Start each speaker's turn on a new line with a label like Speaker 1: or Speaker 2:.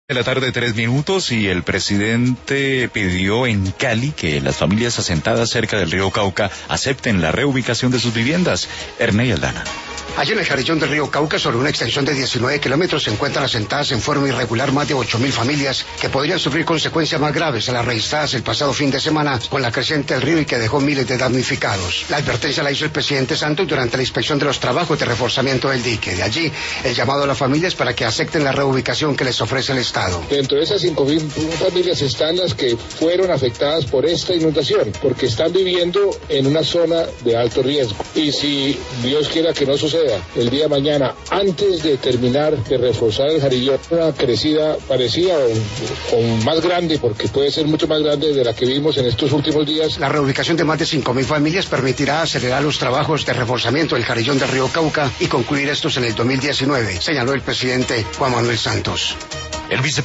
Speaker 1: De la tarde, 3 minutos, y el presidente pidió en Cali que las familias asentadas cerca del río Cauca acepten la reubicación de sus viviendas. Ernei Aldana.
Speaker 2: Allí en el Jarillón del río Cauca, sobre una extensión de 19 kilómetros, se encuentran asentadas en forma irregular más de 8.000 familias que podrían sufrir consecuencias más graves a las registradas el pasado fin de semana con la creciente del río y que dejó miles de damnificados. La advertencia la hizo el presidente Santos durante la inspección de los trabajos de reforzamiento del dique. De allí, el llamado a las familias para que acepten la reubicación que les ofrece el Estado.
Speaker 3: Dentro de esas 5.000 familias están las que fueron afectadas por esta inundación, porque están viviendo en una zona de alto riesgo. Y si Dios quiera que no suceda, el día de mañana, antes de terminar de reforzar el Jarillón, una crecida parecida o más grande, porque puede ser mucho más grande de la que vimos en estos últimos días.
Speaker 2: La reubicación de más de 5.000 familias permitirá acelerar los trabajos de reforzamiento del Jarillón del río Cauca y concluir estos en el 2019, señaló el presidente Juan Manuel Santos.
Speaker 1: El